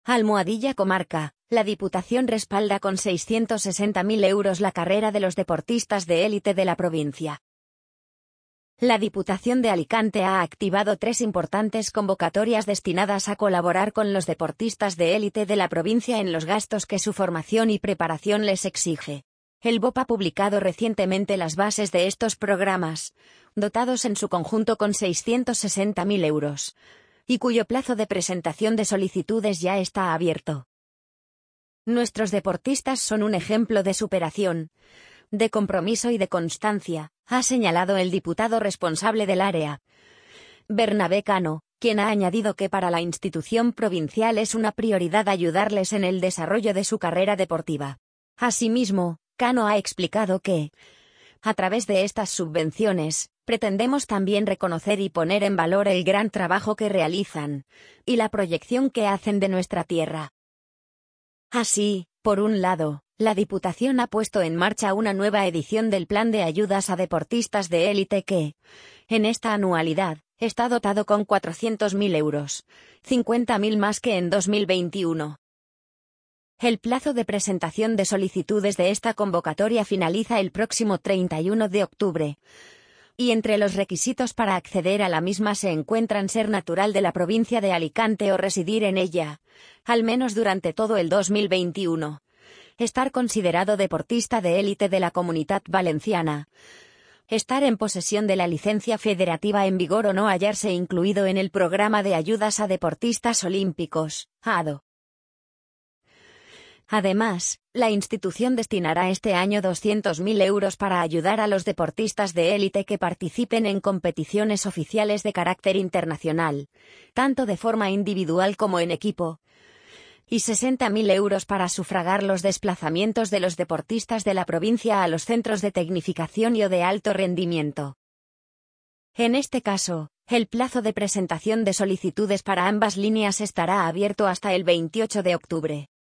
Almohadilla Comarca. La Diputación respalda con 660.000 euros la carrera de los deportistas de élite de la provincia. La Diputación de Alicante ha activado 3 importantes convocatorias destinadas a colaborar con los deportistas de élite de la provincia en los gastos que su formación y preparación les exige. El BOP ha publicado recientemente las bases de estos programas, dotados en su conjunto con 660.000 euros, y cuyo plazo de presentación de solicitudes ya está abierto. Nuestros deportistas son un ejemplo de superación, de compromiso y de constancia, ha señalado el diputado responsable del área, Bernabé Cano, quien ha añadido que para la institución provincial es una prioridad ayudarles en el desarrollo de su carrera deportiva. Asimismo, Cano ha explicado que, a través de estas subvenciones, pretendemos también reconocer y poner en valor el gran trabajo que realizan, y la proyección que hacen de nuestra tierra. Así, por un lado, la Diputación ha puesto en marcha una nueva edición del Plan de Ayudas a Deportistas de Élite que, en esta anualidad, está dotado con 400.000 euros, 50.000 más que en 2021. El plazo de presentación de solicitudes de esta convocatoria finaliza el próximo 31 de octubre. Y entre los requisitos para acceder a la misma se encuentran ser natural de la provincia de Alicante o residir en ella, al menos durante todo el 2021. Estar considerado deportista de élite de la Comunitat Valenciana. Estar en posesión de la licencia federativa en vigor o no hallarse incluido en el programa de ayudas a deportistas olímpicos, ADO. Además, la institución destinará este año 200.000 euros para ayudar a los deportistas de élite que participen en competiciones oficiales de carácter internacional, tanto de forma individual como en equipo, y 60.000 euros para sufragar los desplazamientos de los deportistas de la provincia a los centros de tecnificación y o de alto rendimiento. En este caso, el plazo de presentación de solicitudes para ambas líneas estará abierto hasta el 28 de octubre.